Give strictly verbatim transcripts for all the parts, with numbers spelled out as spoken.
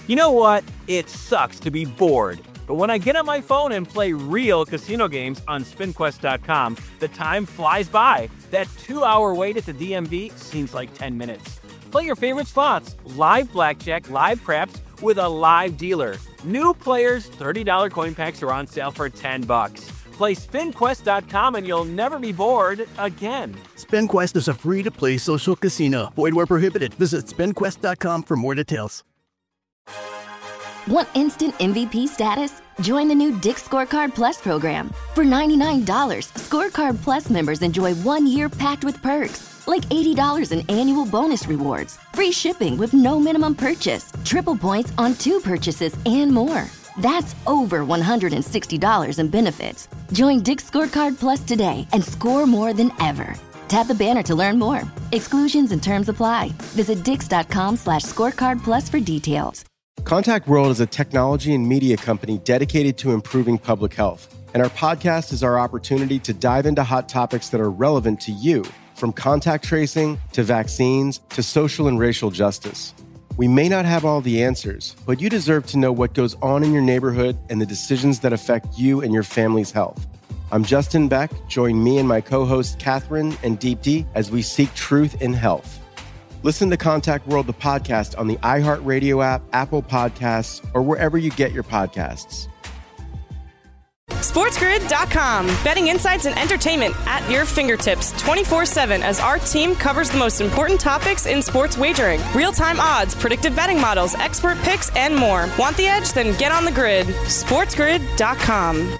You know what? It sucks to be bored. But when I get on my phone and play real casino games on spin quest dot com, the time flies by. That two-hour wait at the D M V seems like ten minutes. Play your favorite slots, live blackjack, live craps, with a live dealer. New players, thirty dollars coin packs are on sale for ten bucks. Play spin quest dot com and you'll never be bored again. SpinQuest is a free-to-play social casino. Void where prohibited. Visit spin quest dot com for more details. Want instant M V P status? Join the new Dick's Scorecard Plus program. For ninety-nine dollars, Scorecard Plus members enjoy one year packed with perks, like eighty dollars in annual bonus rewards, free shipping with no minimum purchase, triple points on two purchases, and more. That's over one hundred sixty dollars in benefits. Join Dick's Scorecard Plus today and score more than ever. Tap the banner to learn more. Exclusions and terms apply. Visit dix.com slash scorecard plus for details. Contact World is a technology and media company dedicated to improving public health. And our podcast is our opportunity to dive into hot topics that are relevant to you, from contact tracing to vaccines to social and racial justice. We may not have all the answers, but you deserve to know what goes on in your neighborhood and the decisions that affect you and your family's health. I'm Justin Beck. Join me and my co-hosts Catherine and Deepti as we seek truth in health. Listen to Contact World, the podcast, on the iHeartRadio app, Apple Podcasts, or wherever you get your podcasts. sports grid dot com. Betting insights and entertainment at your fingertips twenty-four seven as our team covers the most important topics in sports wagering. Real-time odds, predictive betting models, expert picks, and more. Want the edge? Then get on the grid. sports grid dot com.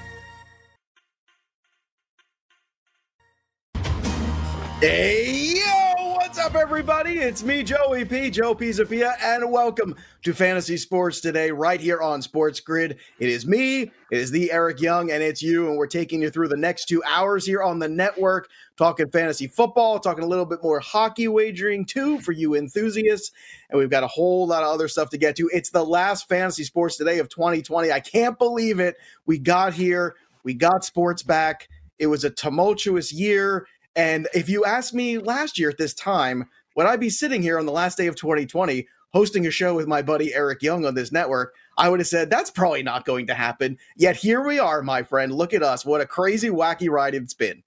Hey, yo, what's up, everybody? It's me, Joey P, Joe Pisapia, and welcome to Fantasy Sports Today right here on Sports Grid. It is me, it is the Eric Young, and it's you, and we're taking you through the next two hours here on the network, talking fantasy football, talking a little bit more hockey wagering, too, for you enthusiasts, and we've got a whole lot of other stuff to get to. It's the last Fantasy Sports Today of twenty twenty. I can't believe it. We got here. We got sports back. It was a tumultuous year. And if you asked me last year at this time, would I be sitting here on the last day of twenty twenty hosting a show with my buddy Eric Young on this network, I would have said that's probably not going to happen. Yet here we are, my friend. Look at us. What a crazy, wacky ride it's been.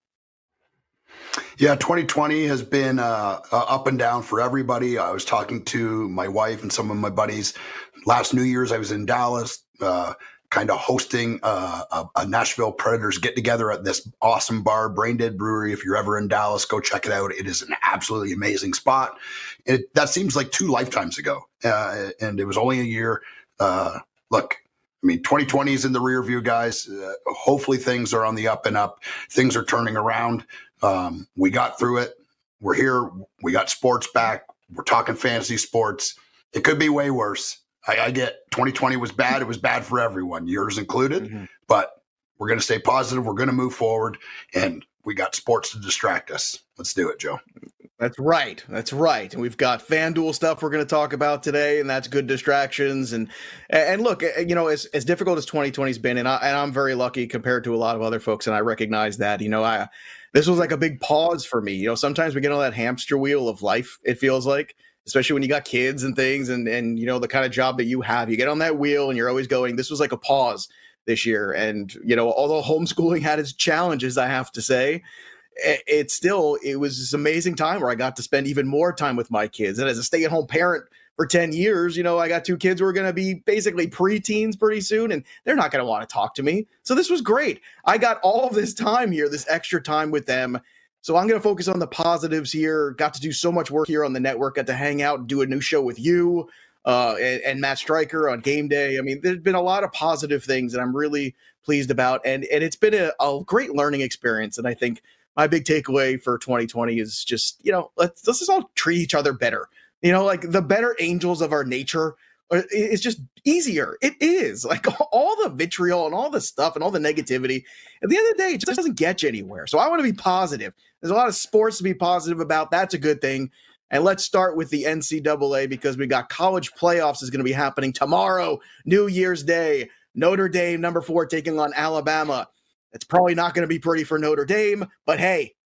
Yeah, twenty twenty has been uh, uh, up and down for everybody. I was talking to my wife and some of my buddies. Last New Year's, I was in Dallas, uh, kind of hosting uh, a, a Nashville Predators get-together at this awesome bar, Brain Dead Brewery. If you're ever in Dallas, go check it out. It is an absolutely amazing spot. It, that seems like two lifetimes ago, uh, and it was only a year. Uh, look, I mean, twenty twenty is in the rear view, guys. Uh, hopefully things are on the up and up. Things are turning around. Um, we got through it. We're here. We got sports back. We're talking fantasy sports. It could be way worse. I, I get twenty twenty was bad. It was bad for everyone, yours included. Mm-hmm. But we're going to stay positive. We're going to move forward. And we got sports to distract us. Let's do it, Joe. That's right. That's right. And we've got FanDuel stuff we're going to talk about today, and that's good distractions. And and look, you know, as, as difficult as twenty twenty's been, and, I, and I'm very lucky compared to a lot of other folks, and I recognize that, you know, I this was like a big pause for me. You know, sometimes we get on that hamster wheel of life, it feels like, especially when you got kids and things and, and, you know, the kind of job that you have. You get on that wheel and you're always going. This was like a pause this year. And, you know, although homeschooling had its challenges, I have to say, it, it still, it was this amazing time where I got to spend even more time with my kids. And as a stay-at-home parent for ten years, you know, I got two kids who are going to be basically preteens pretty soon, and they're not going to want to talk to me. So this was great. I got all of this time here, this extra time with them. So I'm going to focus on the positives here. Got to do so much work here on the network. Got to hang out and do a new show with you uh, and, and Matt Stryker on game day. I mean, there's been a lot of positive things that I'm really pleased about. And, and it's been a, a great learning experience. And I think my big takeaway for twenty twenty is just, you know, let's, let's just all treat each other better. You know, like the better angels of our nature. It's just easier. It is like all the vitriol and all the stuff and all the negativity. At the end of the day, it just doesn't get you anywhere. So I want to be positive. There's a lot of sports to be positive about. That's a good thing. And let's start with the N C double A because we got college playoffs is going to be happening tomorrow, New Year's Day. Notre Dame, number four, taking on Alabama. It's probably not going to be pretty for Notre Dame, but hey,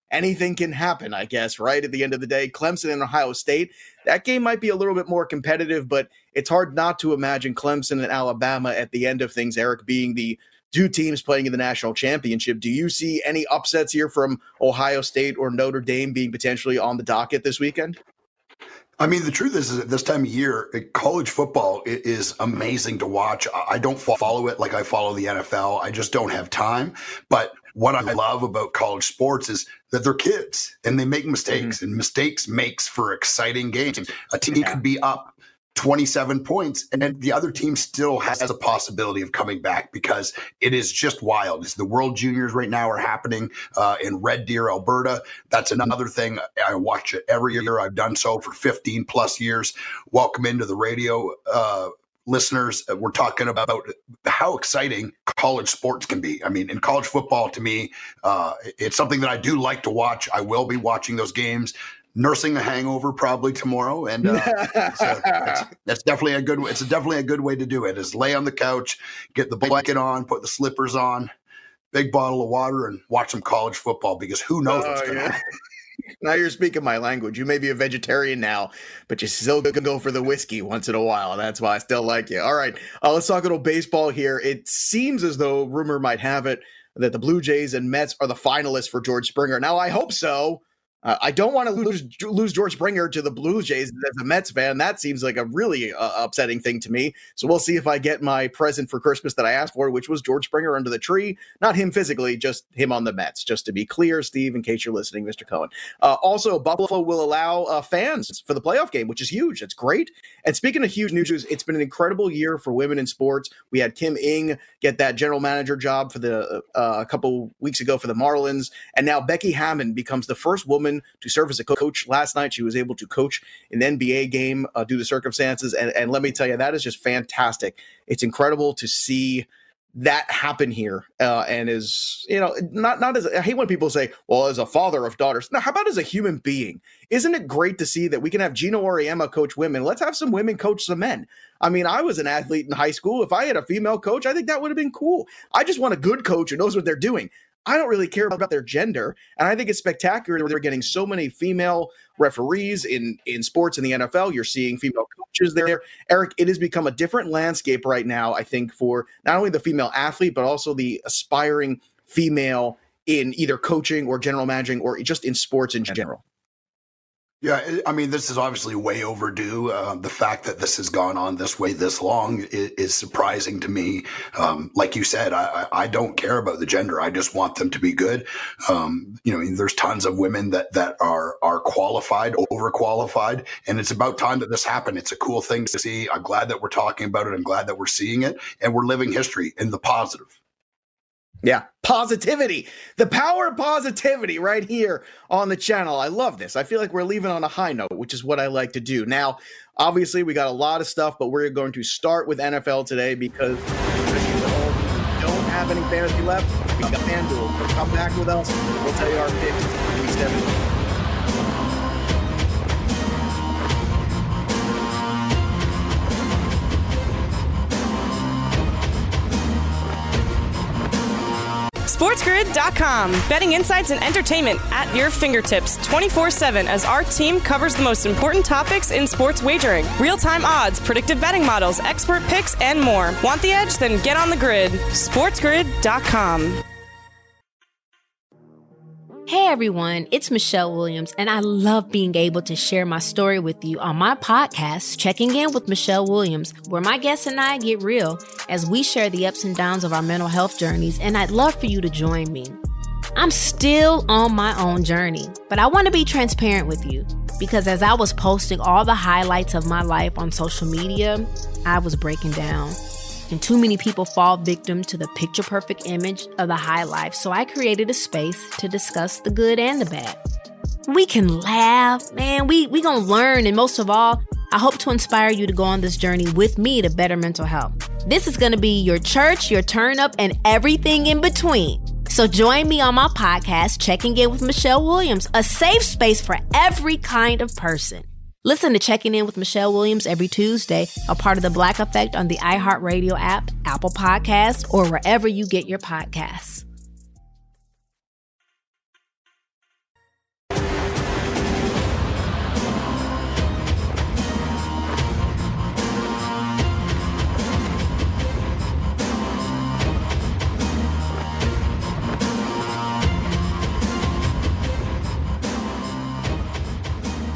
anything can happen, I guess, right? At the end of the day, Clemson and Ohio State, that game might be a little bit more competitive, but it's hard not to imagine Clemson and Alabama at the end of things, Eric, being the two teams playing in the national championship. Do you see any upsets here from Ohio State or Notre Dame being potentially on the docket this weekend? I mean, the truth is, is at this time of year, college football is amazing to watch. I don't follow it like I follow the N F L. I just don't have time. But what I love about college sports is that they're kids and they make mistakes, mm-hmm. and mistakes makes for exciting games. A team yeah. could be up twenty-seven points, and then the other team still has a possibility of coming back because it is just wild. It's the World Juniors right now are happening uh, in Red Deer, Alberta. That's another thing. I watch it every year. I've done so for fifteen plus years. Welcome into the radio, uh, listeners. We're talking about how exciting college sports can be. I mean, in college football, to me, uh, it's something that I do like to watch. I will be watching those games. Nursing a hangover probably tomorrow, and uh, it's a, that's, that's definitely a good. It's a definitely a good way to do it. Is lay on the couch, get the blanket on, put the slippers on, big bottle of water, and watch some college football because who knows oh, what's going to yeah. happen. Now you're speaking my language. You may be a vegetarian now, but you still can go for the whiskey once in a while. That's why I still like you. All right, uh, let's talk a little baseball here. It seems as though rumor might have it that the Blue Jays and Mets are the finalists for George Springer. Now I hope so. Uh, I don't want to lose lose George Springer to the Blue Jays as a Mets fan. That seems like a really uh, upsetting thing to me. So we'll see if I get my present for Christmas that I asked for, which was George Springer under the tree. Not him physically, just him on the Mets. Just to be clear, Steve, in case you're listening, Mister Cohen. Uh, also, Buffalo will allow uh, fans for the playoff game, which is huge. That's great. And speaking of huge news, it's been an incredible year for women in sports. We had Kim Ng get that general manager job for the uh, a couple weeks ago for the Marlins. And now Becky Hammon becomes the first woman to serve as a coach. Last night, she was able to coach an N B A game uh, due to circumstances. And, and let me tell you, that is just fantastic. It's incredible to see that happen here. Uh, and is, you know, not, not as, I hate when people say, well, as a father of daughters. No, how about as a human being? Isn't it great to see that we can have Gino Auriemma coach women? Let's have some women coach some men. I mean, I was an athlete in high school. If I had a female coach, I think that would have been cool. I just want a good coach who knows what they're doing. I don't really care about their gender. And I think it's spectacular that they're getting so many female referees in, in sports in the N F L. You're seeing female coaches there. Eric, it has become a different landscape right now, I think, for not only the female athlete, but also the aspiring female in either coaching or general managing or just in sports in general. Yeah, I mean, this is obviously way overdue. Uh, the fact that this has gone on this way this long is, is surprising to me. Um, like you said, I, I don't care about the gender. I just want them to be good. Um, you know, there's tons of women that that are are qualified, overqualified, and it's about time that this happened. It's a cool thing to see. I'm glad that we're talking about it. I'm glad that we're seeing it, and we're living history in the positive. Yeah, positivity, the power of positivity right here on the channel. I love this. I feel like we're leaving on a high note, which is what I like to do. Now, obviously, we got a lot of stuff, but we're going to start with N F L today because we don't have any fantasy left. We got FanDuel. So come back with us. We'll tell you our picks for week seven. SportsGrid dot com. Betting insights and entertainment at your fingertips twenty-four seven as our team covers the most important topics in sports wagering. Real-time odds, predictive betting models, expert picks, and more. Want the edge? Then get on the grid. SportsGrid dot com. Hey everyone, it's Michelle Williams, and I love being able to share my story with you on my podcast, Checking In with Michelle Williams, where my guests and I get real as we share the ups and downs of our mental health journeys, and I'd love for you to join me. I'm still on my own journey, but I want to be transparent with you because as I was posting all the highlights of my life on social media, I was breaking down. And too many people fall victim to the picture-perfect image of the high life, so I created a space to discuss the good and the bad. We can laugh, man, we we gonna learn, and most of all, I hope to inspire you to go on this journey with me to better mental health. This is gonna be your church, your turn-up, and everything in between. So join me on my podcast, Checking In with Michelle Williams, a safe space for every kind of person. Listen to Checking In with Michelle Williams every Tuesday, a part of the Black Effect on the iHeartRadio app, Apple Podcasts, or wherever you get your podcasts.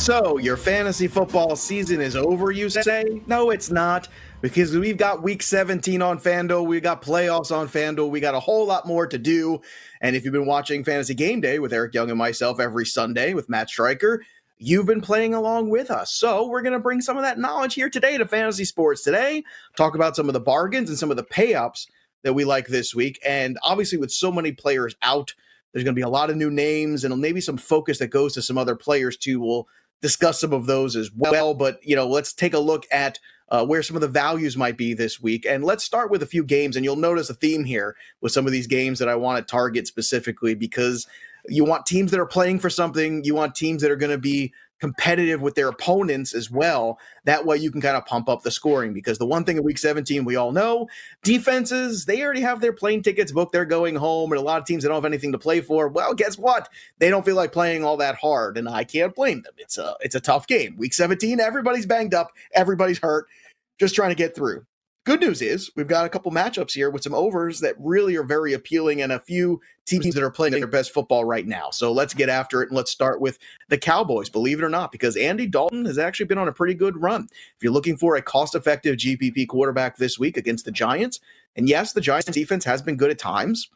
So, your fantasy football season is over, you say? No, it's not, because we've got week seventeen on FanDuel, we got playoffs on FanDuel, we got a whole lot more to do. And if you've been watching Fantasy Game Day with Eric Young and myself every Sunday with Matt Stryker, you've been playing along with us. So we're going to bring some of that knowledge here today to fantasy sports today, talk about some of the bargains and some of the pay-ups that we like this week. And obviously with so many players out, there's going to be a lot of new names and maybe some focus that goes to some other players too. We'll discuss some of those as well. But, you know, let's take a look at uh, where some of the values might be this week. And let's start with a few games. And you'll notice a theme here with some of these games that I want to target specifically, because you want teams that are playing for something. You want teams that are going to be competitive with their opponents as well. That way you can kind of pump up the scoring, because the one thing in week seventeen, we all know, defenses, they already have their plane tickets booked. They're going home, and a lot of teams that don't have anything to play for, well, guess what? They don't feel like playing all that hard, and I can't blame them. It's a, it's a tough game. Week seventeen, everybody's banged up. Everybody's hurt, just trying to get through. Good news is we've got a couple matchups here with some overs that really are very appealing and a few teams that are playing their best football right now. So let's get after it, and let's start with the Cowboys, believe it or not, because Andy Dalton has actually been on a pretty good run. If you're looking for a cost-effective G P P quarterback this week against the Giants, and yes, the Giants defense has been good at times,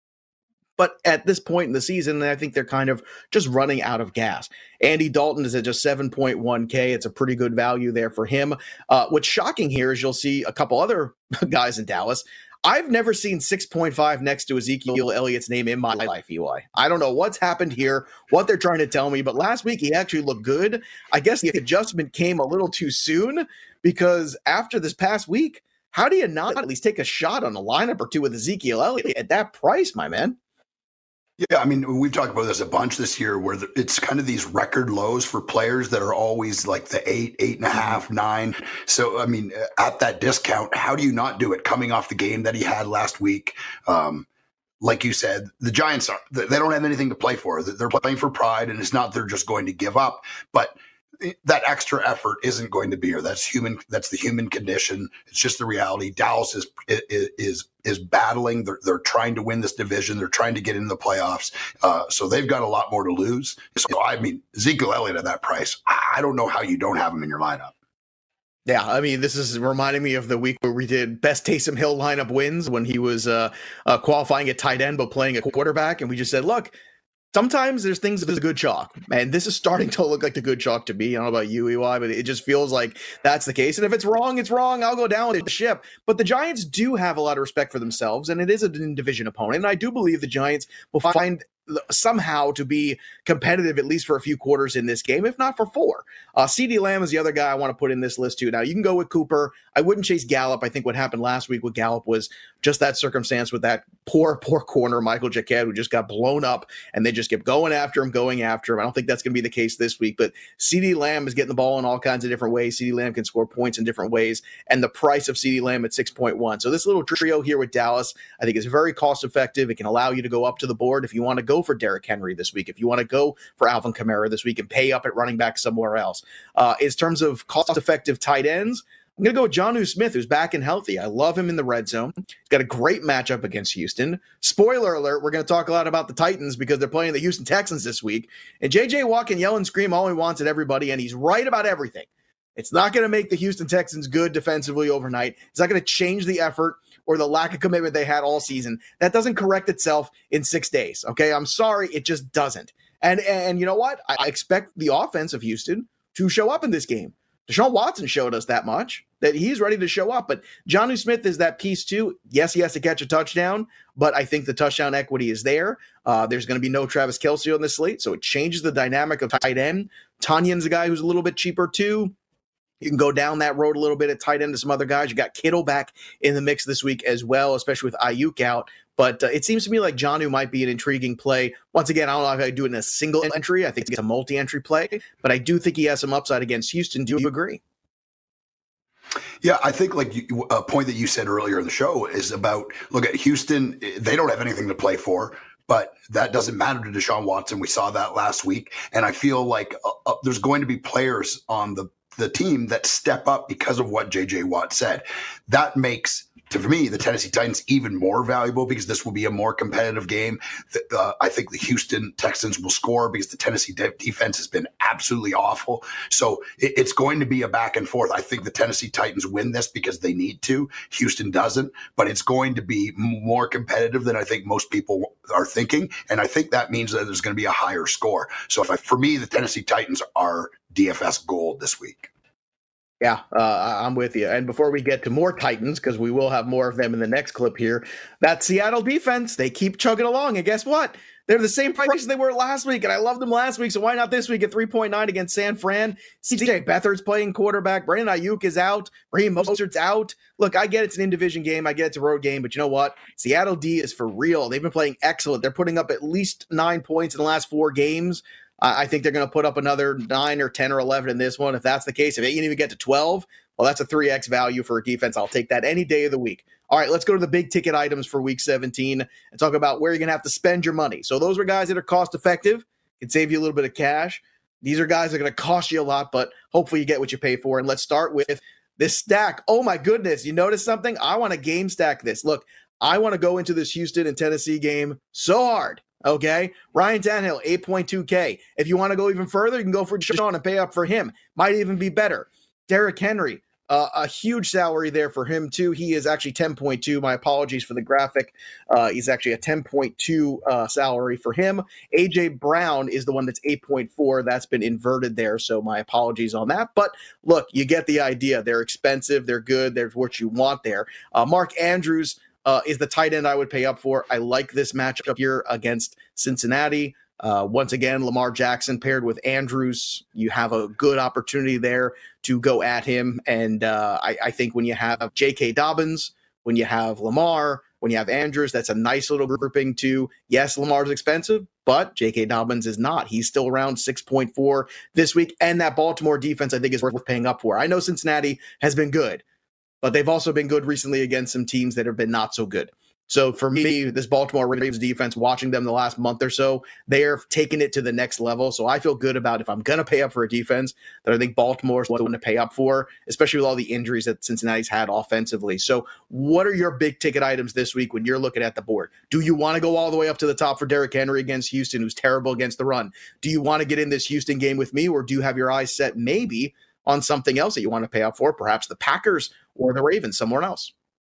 but at this point in the season, I think they're kind of just running out of gas. Andy Dalton is at just seven point one K. It's a pretty good value there for him. Uh, what's shocking here is you'll see a couple other guys in Dallas. I've never seen six point five next to Ezekiel Elliott's name in my life, E Y. I don't know what's happened here, what they're trying to tell me, but last week he actually looked good. I guess the adjustment came a little too soon, because after this past week, how do you not at least take a shot on a lineup or two with Ezekiel Elliott at that price, my man? Yeah, I mean, we've talked about this a bunch this year, where it's kind of these record lows for players that are always like the eight, eight and a half, nine. So, I mean, at that discount, how do you not do it coming off the game that he had last week? Um, like you said, the Giants, are they don't have anything to play for. They're playing for pride, and it's not they're just going to give up. But that extra effort isn't going to be here. That's human. That's the human condition. It's just the reality. Dallas is is is, is battling. They're, they're trying to win this division. They're trying to get into the playoffs. Uh, so they've got a lot more to lose. So, I mean, Ezekiel Elliott at that price, I don't know how you don't have him in your lineup. Yeah, I mean, this is reminding me of the week where we did best Taysom Hill lineup wins when he was uh, uh, qualifying at tight end but playing a quarterback. And we just said, look, sometimes there's things that's a good chalk, and this is starting to look like the good chalk to me. I don't know about you, E Y, but it just feels like that's the case. And if it's wrong, it's wrong. I'll go down with the ship. But the Giants do have a lot of respect for themselves, and it is a division opponent. And I do believe the Giants will find somehow to be competitive, at least for a few quarters in this game, if not for four. Uh, CeeDee Lamb is the other guy I want to put in this list too. Now, you can go with Cooper. I wouldn't chase Gallup. I think what happened last week with Gallup was just that circumstance with that poor, poor corner, Michael Jacquet, who just got blown up, and they just kept going after him, going after him. I don't think that's going to be the case this week, but CeeDee Lamb is getting the ball in all kinds of different ways. CeeDee Lamb can score points in different ways, and the price of CeeDee Lamb at six point one. So this little trio here with Dallas, I think is very cost-effective. It can allow you to go up to the board if you want to go for Derrick Henry this week, if you want to go for Alvin Kamara this week and pay up at running back somewhere else. Uh, in terms of cost-effective tight ends, I'm going to go with Jonnu Smith, who's back and healthy. I love him in the red zone. He's got a great matchup against Houston. Spoiler alert, we're going to talk a lot about the Titans because they're playing the Houston Texans this week. And J J Watt can yell and scream all he wants at everybody, and he's right about everything. It's not going to make the Houston Texans good defensively overnight. It's not going to change the effort or the lack of commitment they had all season. That doesn't correct itself in six days, okay? I'm sorry, it just doesn't. And, and you know what? I expect the offense of Houston to show up in this game. Deshaun Watson showed us that much, that he's ready to show up. But Jonnu Smith is that piece too. Yes, he has to catch a touchdown, but I think the touchdown equity is there. Uh, there's going to be no Travis Kelce on this slate, so it changes the dynamic of tight end. Tanyan's a guy who's a little bit cheaper too. You can go down that road a little bit at tight end to some other guys. You got Kittle back in the mix this week as well, especially with Ayuk out. But uh, it seems to me like Jonnu might be an intriguing play. Once again, I don't know if I do it in a single entry. I think it's a multi-entry play, but I do think he has some upside against Houston. Do you agree? Yeah, I think like you, a point that you said earlier in the show is about, look at Houston. They don't have anything to play for, but that doesn't matter to Deshaun Watson. We saw that last week. And I feel like uh, uh, there's going to be players on the the team that step up because of what J J Watt said. That makes, to for me, the Tennessee Titans even more valuable because this will be a more competitive game. Uh, I think the Houston Texans will score because the Tennessee de- defense has been absolutely awful. So it, it's going to be a back and forth. I think the Tennessee Titans win this because they need to. Houston doesn't, but it's going to be more competitive than I think most people are thinking. And I think that means that there's going to be a higher score. So if I, for me, the Tennessee Titans are D F S gold this week. Yeah, uh, I'm with you. And before we get to more Titans, because we will have more of them in the next clip here, that Seattle defense, they keep chugging along. And guess what? They're the same price they were last week, and I loved them last week, so why not this week at three point nine against San Fran? C J Beathard's playing quarterback. Brandon Ayuk is out. Raheem Mostert's out. Look, I get it's an in-division game. I get it's a road game, but you know what? Seattle D is for real. They've been playing excellent. They're putting up at least nine points in the last four games. I think they're going to put up another nine or ten or eleven in this one. If that's the case, if they can even get to twelve, well, that's a three X value for a defense. I'll take that any day of the week. All right, let's go to the big ticket items for week seventeen and talk about where you're going to have to spend your money. So those are guys that are cost effective, can save you a little bit of cash. These are guys that are going to cost you a lot, but hopefully you get what you pay for. And let's start with this stack. Oh my goodness, you notice something? I want to game stack this. Look, I want to go into this Houston and Tennessee game so hard. Okay, Ryan Tannehill, eight point two K. If you want to go even further, you can go for Deshaun and pay up for him. Might even be better. Derrick Henry, uh, a huge salary there for him too. He is actually ten point two. My apologies for the graphic. Uh, he's actually a ten point two uh, salary for him. A J Brown is the one that's eight point four. That's been inverted there, so my apologies on that. But look, you get the idea. They're expensive. They're good. There's what you want there. Uh, Mark Andrews Uh, is the tight end I would pay up for. I like this matchup here against Cincinnati. Uh, once again, Lamar Jackson paired with Andrews. You have a good opportunity there to go at him. And uh, I, I think when you have J K. Dobbins, when you have Lamar, when you have Andrews, that's a nice little grouping too. Yes, Lamar's expensive, but J K. Dobbins is not. He's still around six point four this week. And that Baltimore defense, I think, is worth paying up for. I know Cincinnati has been good, but they've also been good recently against some teams that have been not so good. So for me, this Baltimore Ravens defense, watching them the last month or so, they're taking it to the next level. So I feel good about if I'm going to pay up for a defense that I think Baltimore's the one to pay up for, especially with all the injuries that Cincinnati's had offensively. So what are your big ticket items this week when you're looking at the board? Do you want to go all the way up to the top for Derrick Henry against Houston, who's terrible against the run? Do you want to get in this Houston game with me, or do you have your eyes set maybe on something else that you want to pay up for, perhaps the Packers or the Ravens, somewhere else?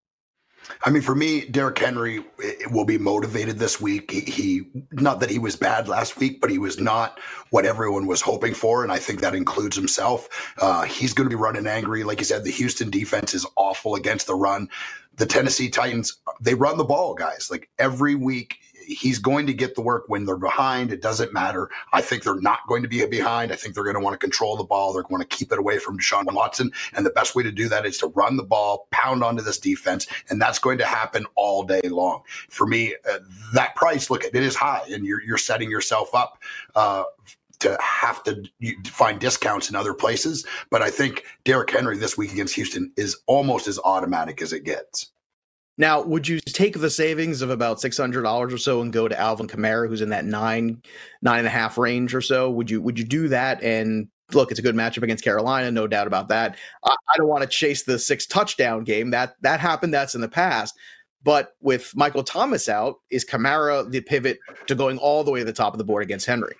I mean, for me, Derrick Henry will be motivated this week. He, he, not that he was bad last week, but he was not what everyone was hoping for, and I think that includes himself. Uh, he's going to be running angry. Like you said, the Houston defense is awful against the run. The Tennessee Titans, they run the ball, guys. Like every week, he's going to get the work when they're behind. It doesn't matter. I think they're not going to be behind. I think they're going to want to control the ball. They're going to keep it away from Deshaun Watson. And the best way to do that is to run the ball, pound onto this defense. And that's going to happen all day long. For me, uh, that price, look, it is high, and you're, you're setting yourself up uh, to have to find discounts in other places. But I think Derrick Henry this week against Houston is almost as automatic as it gets. Now, would you take the savings of about six hundred dollars or so and go to Alvin Kamara, who's in that nine, nine and a half range or so? Would you would you do that? And look, it's a good matchup against Carolina, no doubt about that. I, I don't want to chase the six touchdown game. That that happened. That's in the past. But with Michael Thomas out, is Kamara the pivot to going all the way to the top of the board against Henry?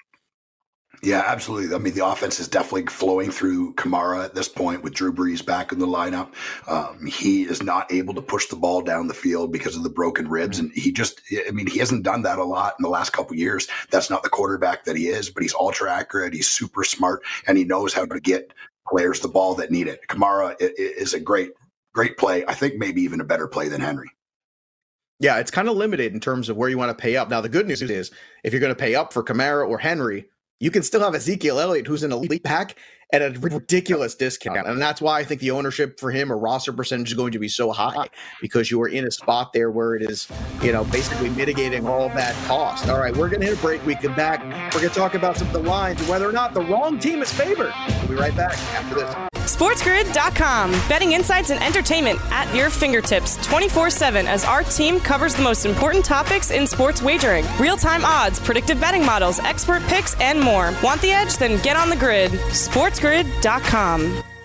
Yeah, absolutely. I mean, the offense is definitely flowing through Kamara at this point with Drew Brees back in the lineup. Um, he is not able to push the ball down the field because of the broken ribs. And he just, I mean, he hasn't done that a lot in the last couple of years. That's not the quarterback that he is, but he's ultra accurate. He's super smart, and he knows how to get players the ball that need it. Kamara is a great, great play. I think maybe even a better play than Henry. Yeah, it's kind of limited in terms of where you want to pay up. Now, the good news is if you're going to pay up for Kamara or Henry, you can still have Ezekiel Elliott, who's an elite pack, at a ridiculous discount. And that's why I think the ownership for him or roster percentage is going to be so high, because you are in a spot there where it is, you know, basically mitigating all of that cost. All right, we're going to hit a break. We come back. We're going to talk about some of the lines and whether or not the wrong team is favored. We'll be right back after this. SportsGrid dot com. Betting insights and entertainment at your fingertips twenty-four seven as our team covers the most important topics in sports wagering. Real-time odds, predictive betting models, expert picks, and more. Want the edge? Then get on the grid. SportsGrid dot com.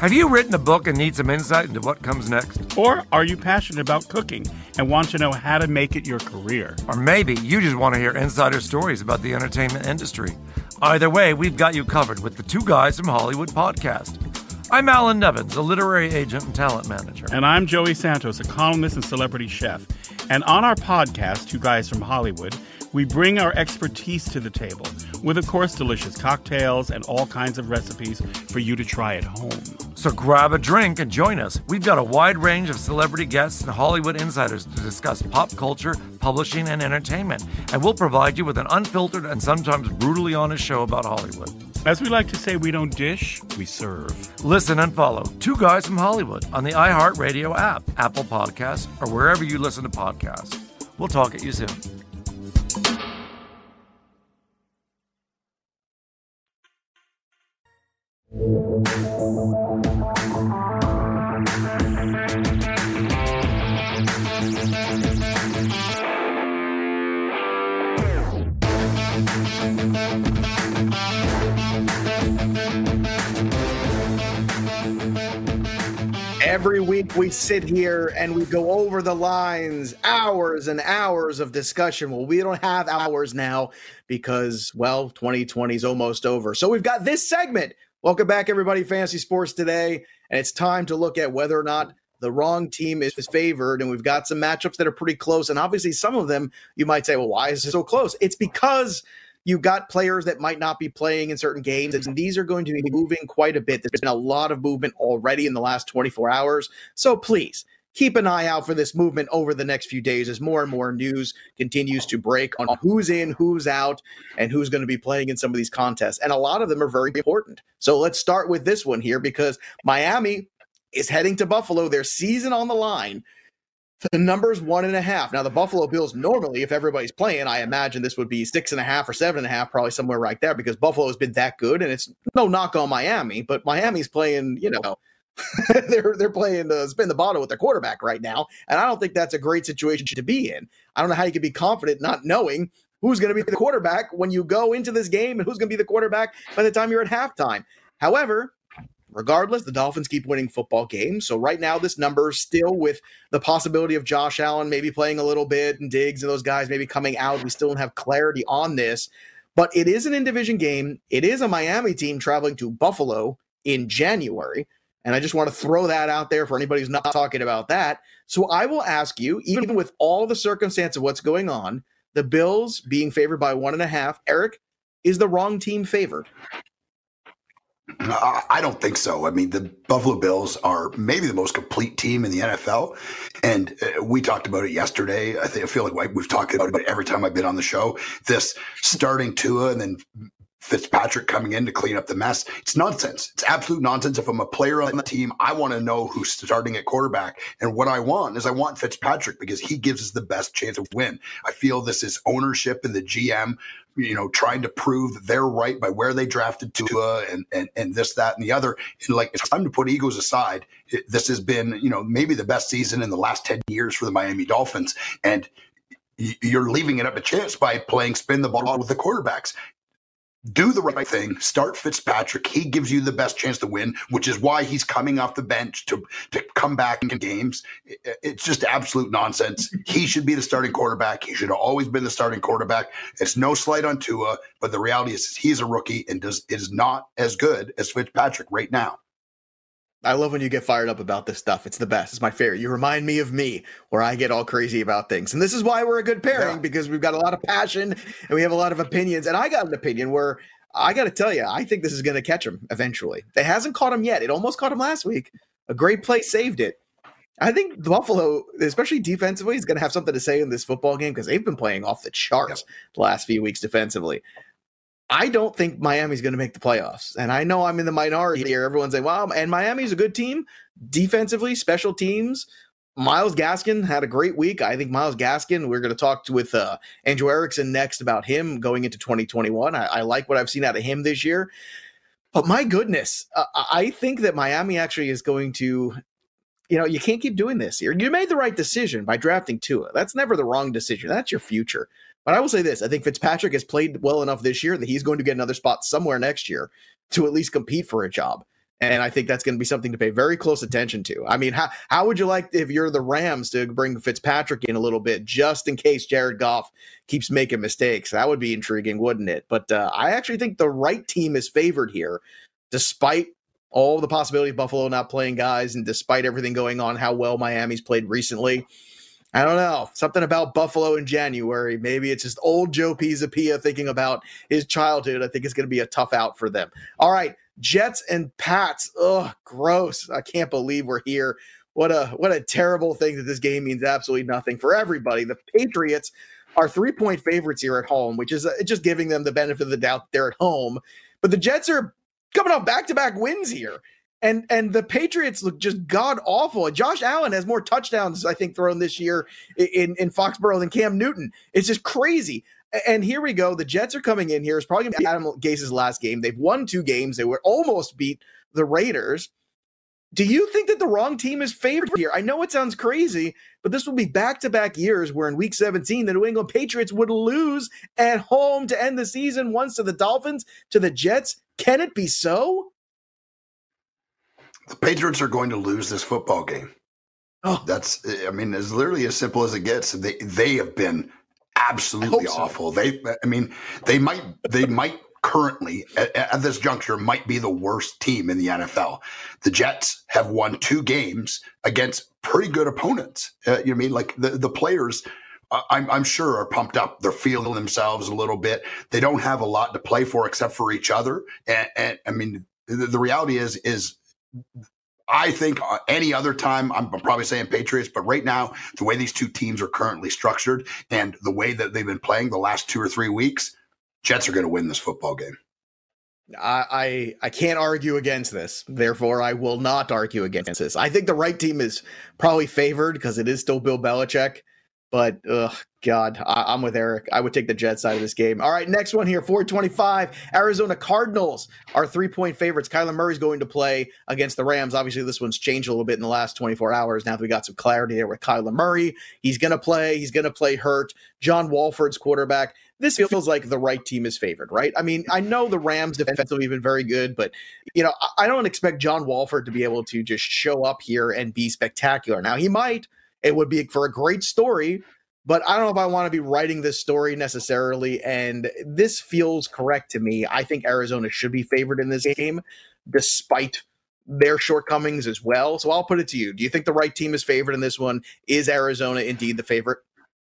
Have you written a book and need some insight into what comes next? Or are you passionate about cooking and want to know how to make it your career? Or maybe you just want to hear insider stories about the entertainment industry. Either way, we've got you covered with the Two Guys from Hollywood podcast. I'm Alan Nevins, a literary agent and talent manager. And I'm Joey Santos, a columnist and celebrity chef. And on our podcast, Two Guys from Hollywood, we bring our expertise to the table with, of course, delicious cocktails and all kinds of recipes for you to try at home. So grab a drink and join us. We've got a wide range of celebrity guests and Hollywood insiders to discuss pop culture, publishing, and entertainment. And we'll provide you with an unfiltered and sometimes brutally honest show about Hollywood. As we like to say, we don't dish, we serve. Listen and follow Two Guys from Hollywood on the iHeartRadio app, Apple Podcasts, or wherever you listen to podcasts. We'll talk at you soon. Every week we sit here and we go over the lines, hours and hours of discussion. Well, we don't have hours now because, well, twenty twenty is almost over. So we've got this segment. Welcome back, everybody, Fantasy Sports Today. And it's time to look at whether or not the wrong team is favored. And we've got some matchups that are pretty close. And obviously some of them you might say, well, why is it so close? It's because you've got players that might not be playing in certain games, and these are going to be moving quite a bit. There's been a lot of movement already in the last twenty-four hours. So please keep an eye out for this movement over the next few days as more and more news continues to break on who's in, who's out, and who's going to be playing in some of these contests. And a lot of them are very important. So let's start with this one here because Miami is heading to Buffalo, their season on the line. The number's one and a half. Now, the Buffalo Bills, normally, if everybody's playing, I imagine this would be six and a half or seven and a half, probably somewhere right there, because Buffalo has been that good. And it's no knock on Miami, but Miami's playing, you know, they're they're playing to spin the bottle with their quarterback right now. And I don't think that's a great situation to be in. I don't know how you can be confident not knowing who's going to be the quarterback when you go into this game and who's going to be the quarterback by the time you're at halftime. However, regardless, the Dolphins keep winning football games. So right now, this number is still with the possibility of Josh Allen maybe playing a little bit and Diggs and those guys maybe coming out. We still don't have clarity on this. But it is an in-division game. It is a Miami team traveling to Buffalo in January. And I just want to throw that out there for anybody who's not talking about that. So I will ask you, even with all the circumstance of what's going on, the Bills being favored by one and a half, Eric, is the wrong team favored? I don't think so. I mean, the Buffalo Bills are maybe the most complete team in the N F L. And uh, we talked about it yesterday. I think I feel like we've talked about it every time I've been on the show. This starting Tua and then Fitzpatrick coming in to clean up the mess. It's nonsense. It's absolute nonsense. If I'm a player on the team, I want to know who's starting at quarterback. And what I want is I want Fitzpatrick because he gives us the best chance to win. I feel this is ownership and the G M, you know, trying to prove that they're right by where they drafted Tua and, and, and this, that, and the other. And like, it's time to put egos aside. It, this has been, you know, maybe the best season in the last ten years for the Miami Dolphins. And you're leaving it up to chance by playing spin the ball with the quarterbacks. Do the right thing. Start Fitzpatrick. He gives you the best chance to win, which is why he's coming off the bench to, to come back in games. It's just absolute nonsense. He should be the starting quarterback. He should have always been the starting quarterback. It's no slight on Tua, but the reality is he's a rookie and does is not as good as Fitzpatrick right now. I love when you get fired up about this stuff. It's the best. It's my favorite. You remind me of me where I get all crazy about things. And this is why we're a good pairing, yeah. because we've got a lot of passion and we have a lot of opinions. And I got an opinion where I got to tell you, I think this is going to catch him eventually. It hasn't caught him yet. It almost caught him last week. A great play saved it. I think Buffalo, especially defensively, is going to have something to say in this football game because they've been playing off the charts yeah. the last few weeks defensively. I don't think Miami's going to make the playoffs. And I know I'm in the minority here. Everyone's saying, wow, and Miami's a good team defensively, special teams. Myles Gaskin had a great week. I think Myles Gaskin, we're going to talk to, with uh, Andrew Erickson next about him going into twenty twenty-one. I, I like what I've seen out of him this year. But my goodness, uh, I think that Miami actually is going to, you know, you can't keep doing this here. You made the right decision by drafting Tua. That's never the wrong decision. That's your future. But I will say this. I think Fitzpatrick has played well enough this year that he's going to get another spot somewhere next year to at least compete for a job. And I think that's going to be something to pay very close attention to. I mean, how, how would you like if you're the Rams to bring Fitzpatrick in a little bit just in case Jared Goff keeps making mistakes? That would be intriguing, wouldn't it? But uh, I actually think the right team is favored here, despite all the possibility of Buffalo not playing guys and despite everything going on, how well Miami's played recently. I don't know. Something about Buffalo in January. Maybe it's just old Joe Pisapia thinking about his childhood. I think it's going to be a tough out for them. All right. Jets and Pats. Ugh, gross. I can't believe we're here. What a what a terrible thing that this game means absolutely nothing for everybody. The Patriots are three-point favorites here at home, which is uh, just giving them the benefit of the doubt they're at home. But the Jets are coming off back-to-back wins here. And and the Patriots look just god-awful. Josh Allen has more touchdowns, I think, thrown this year in, in Foxborough than Cam Newton. It's just crazy. And here we go. The Jets are coming in here. It's probably going to be Adam Gase's last game. They've won two games. They were almost beat the Raiders. Do you think that the wrong team is favored here? I know it sounds crazy, but this will be back-to-back years where in week seventeen, the New England Patriots would lose at home to end the season, once to the Dolphins, to the Jets. Can it be so? The Patriots are going to lose this football game. Oh, that's, I mean, it's literally as simple as it gets. They they have been absolutely so. awful. They, I mean, they might, they might currently at, at this juncture might be the worst team in the N F L. The Jets have won two games against pretty good opponents. Uh, you know what I mean? Like the, the players, uh, I'm, I'm sure are pumped up. They're feeling themselves a little bit. They don't have a lot to play for except for each other. And, and I mean, the, the reality is, is, I think any other time, I'm probably saying Patriots, but right now, the way these two teams are currently structured and the way that they've been playing the last two or three weeks, Jets are going to win this football game. I, I I can't argue against this. Therefore, I will not argue against this. I think the right team is probably favored because it is still Bill Belichick. But, ugh, God, I, I'm with Eric. I would take the Jets side of this game. All right, next one here, four twenty-five. Arizona Cardinals are three-point favorites. Kyler Murray's going to play against the Rams. Obviously, this one's changed a little bit in the last twenty-four hours. Now that we got some clarity there with Kyler Murray, he's going to play. He's going to play hurt. John Wolford's quarterback. This feels like the right team is favored, right? I mean, I know the Rams defensively have been very good, but, you know, I don't expect John Wolford to be able to just show up here and be spectacular. Now, he might. It would be for a great story, but I don't know if I want to be writing this story necessarily, and this feels correct to me. I think Arizona should be favored in this game, despite their shortcomings as well. So I'll put it to you. Do you think the right team is favored in this one? Is Arizona indeed the favorite?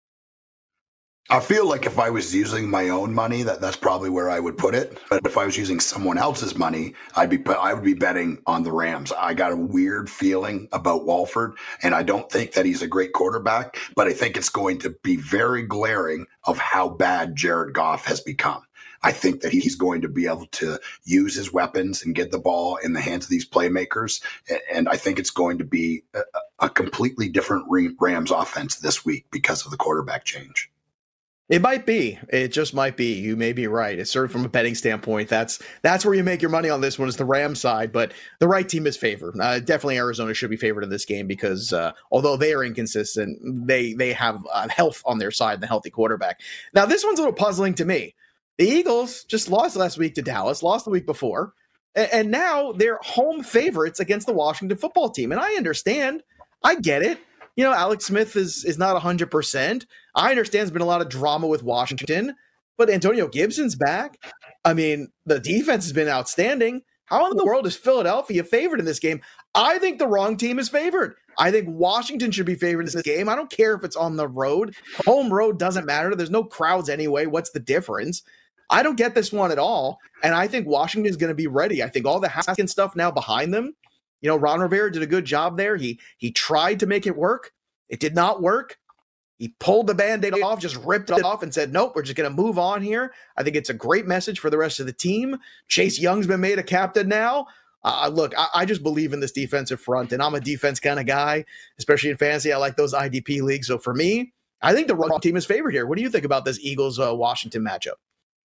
I feel like if I was using my own money, that that's probably where I would put it. But if I was using someone else's money, I'd be I would be betting on the Rams. I got a weird feeling about Wolford, and I don't think that he's a great quarterback, but I think it's going to be very glaring of how bad Jared Goff has become. I think that he's going to be able to use his weapons and get the ball in the hands of these playmakers. And I think it's going to be a, a completely different Rams offense this week because of the quarterback change. It might be. It just might be. You may be right. It's sort of from a betting standpoint. That's that's where you make your money on this one is the Rams side, but the right team is favored. Uh, definitely Arizona should be favored in this game because uh, although they are inconsistent, they they have uh, health on their side and the healthy quarterback. Now, this one's a little puzzling to me. The Eagles just lost last week to Dallas, lost the week before, and, and now they're home favorites against the Washington football team. And I understand. I get it. You know, Alex Smith is is not one hundred percent. I understand there's been a lot of drama with Washington, but Antonio Gibson's back. I mean, the defense has been outstanding. How in the world is Philadelphia favored in this game? I think the wrong team is favored. I think Washington should be favored in this game. I don't care if it's on the road. Home road doesn't matter. There's no crowds anyway. What's the difference? I don't get this one at all, and I think Washington is going to be ready. I think all the Haskins stuff now behind them. You know, Ron Rivera did a good job there. He he tried to make it work. It did not work. He pulled the Band-Aid off, just ripped it off and said, nope, we're just going to move on here. I think it's a great message for the rest of the team. Chase Young's been made a captain now. Uh, look, I, I just believe in this defensive front, and I'm a defense kind of guy, especially in fantasy. I like those I D P leagues. So for me, I think the wrong team is favored here. What do you think about this Eagles-Washington uh, matchup?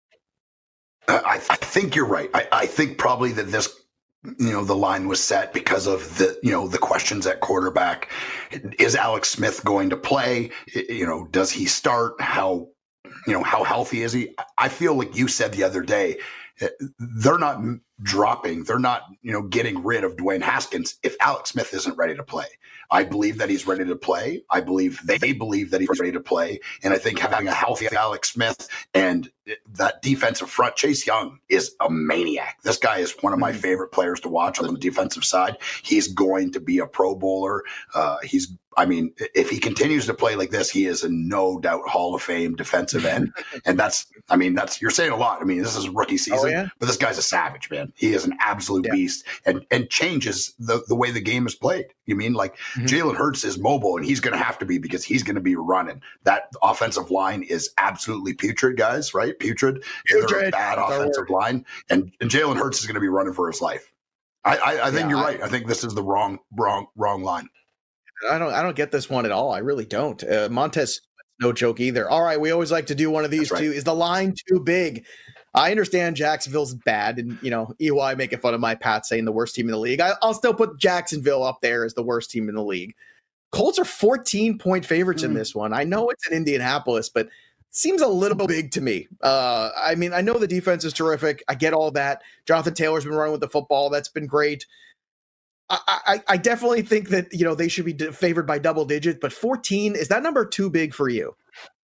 Uh, I, I think you're right. I, I think probably that this you know, the line was set because of the, you know, the questions at quarterback. Is Alex Smith going to play? You know, does he start? How, you know, how healthy is he? I feel like you said the other day, they're not dropping, they're not, you know, getting rid of Dwayne Haskins if Alex Smith isn't ready to play. I believe that he's ready to play. I believe they believe that he's ready to play. And I think having a healthy Alex Smith and that defensive front, Chase Young is a maniac. This guy is one of my favorite players to watch on the defensive side. He's going to be a Pro Bowler. Uh, he's, I mean, if he continues to play like this, he is a no doubt Hall of Fame defensive end. And that's, I mean, that's, you're saying a lot. I mean, this is rookie season, oh, yeah? But this guy's a savage, man. He is an absolute yeah. beast and, and changes the, the way the game is played. You mean like mm-hmm. Jalen Hurts is mobile and he's going to have to be because he's going to be running. That offensive line is absolutely putrid, guys, right? Putrid. Putrid. They're a bad that's offensive line. And, and Jalen Hurts is going to be running for his life. I, I, I think yeah, you're I, right. I think this is the wrong, wrong, wrong line. I don't I don't get this one at all. I really don't. Uh, Montez, no joke either. All right, we always like to do one of these right. two. Is the line too big? I understand Jacksonville's bad, and you know E Y making fun of my Pat saying the worst team in the league. I, I'll still put Jacksonville up there as the worst team in the league. Colts are fourteen point favorites mm. in this one. I know it's in Indianapolis, but it seems a little big to me. Uh, I mean, I know the defense is terrific. I get all that. Jonathan Taylor's been running with the football. That's been great. I, I, I definitely think that, you know, they should be favored by double digits, but fourteen, is that number too big for you?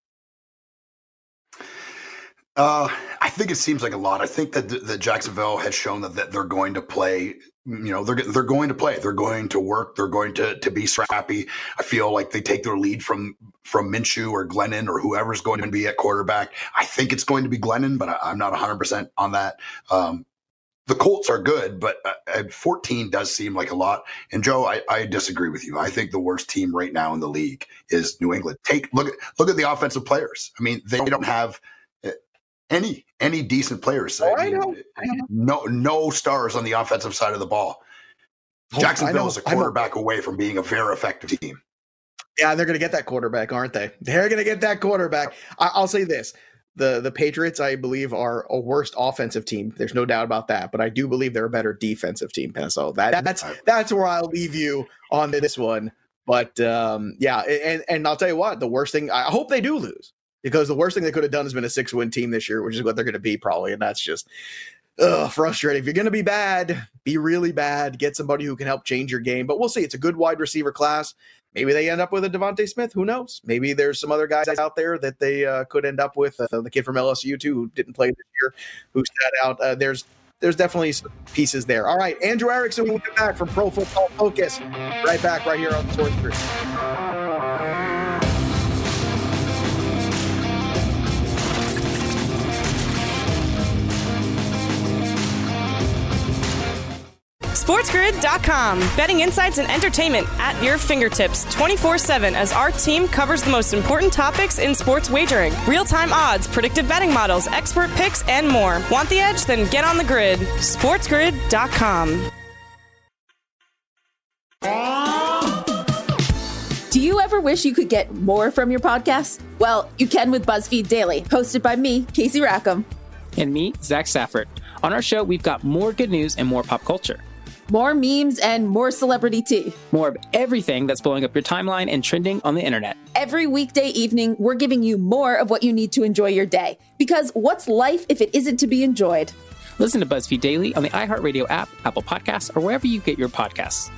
Uh, I think it seems like a lot. I think that, that Jacksonville has shown that, that they're going to play, you know, they're, they're going to play, they're going to work, they're going to, to be scrappy. I feel like they take their lead from, from Minshew or Glennon or whoever's going to be at quarterback. I think it's going to be Glennon, but I, I'm not one hundred percent on that. Um, The Colts are good, but uh, fourteen does seem like a lot. And Joe, I, I disagree with you. I think the worst team right now in the league is New England. Take look at look at the offensive players. I mean, they don't have any any decent players. Oh, I mean, I know. I know. No no stars on the offensive side of the ball. Oh, Jacksonville is a quarterback away from being a very effective team. Yeah, they're going to get that quarterback, aren't they? They're going to get that quarterback. I, I'll say this. The the Patriots, I believe, are a worst offensive team. There's no doubt about that. But I do believe they're a better defensive team. So that that's that's where I'll leave you on this one. But um, yeah, and and I'll tell you what, the worst thing, I hope they do lose, because the worst thing they could have done has been a six-win team this year, which is what they're going to be probably. And that's just ugh, frustrating. If you're going to be bad, be really bad. Get somebody who can help change your game. But we'll see. It's a good wide receiver class. Maybe they end up with a Devontae Smith. Who knows? Maybe there's some other guys out there that they uh, could end up with. Uh, the kid from L S U, too, who didn't play this year, who sat out. Uh, there's there's definitely some pieces there. All right, Andrew Erickson, we'll get back from Pro Football Focus. Right back right here on the Sports Grid. SportsGrid dot com. Betting insights and entertainment at your fingertips twenty-four seven as our team covers the most important topics in sports wagering. Real-time odds, predictive betting models, expert picks, and more. Want the edge? Then get on the grid. SportsGrid dot com. Do you ever wish you could get more from your podcast? Well, you can with BuzzFeed Daily, hosted by me, Casey Rackham. And me, Zach Stafford. On our show, we've got more good news and more pop culture. More memes and more celebrity tea. More of everything that's blowing up your timeline and trending on the internet. Every weekday evening, we're giving you more of what you need to enjoy your day. Because what's life if it isn't to be enjoyed? Listen to BuzzFeed Daily on the iHeartRadio app, Apple Podcasts, or wherever you get your podcasts.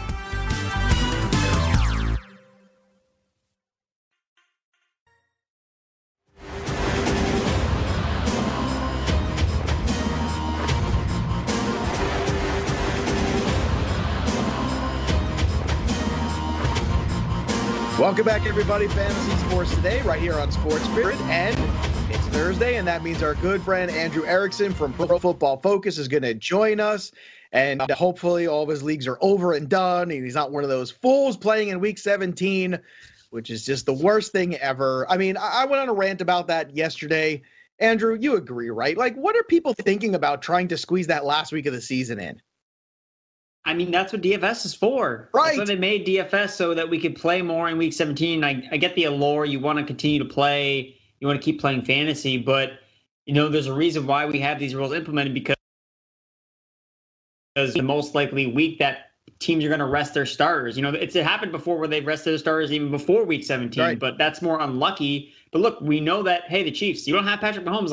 Welcome back, everybody. Fantasy Sports Today, right here on Sports Grid. And it's Thursday, and that means our good friend Andrew Erickson from Pro Football Focus is going to join us. And hopefully all of his leagues are over and done, and he's not one of those fools playing in Week seventeen, which is just the worst thing ever. I mean, I went on a rant about that yesterday. Andrew, you agree, right? Like, what are people thinking about trying to squeeze that last week of the season in? I mean, that's what D F S is for. Right. That's why they made D F S, so that we could play more in Week seventeen. I, I get the allure. You want to continue to play. You want to keep playing fantasy. But, you know, there's a reason why we have these rules implemented, because because the most likely week that teams are going to rest their starters. You know, it's it happened before where they've rested their starters even before Week seventeen, right. But that's more unlucky. But look, we know that, hey, the Chiefs, you don't have Patrick Mahomes. Like,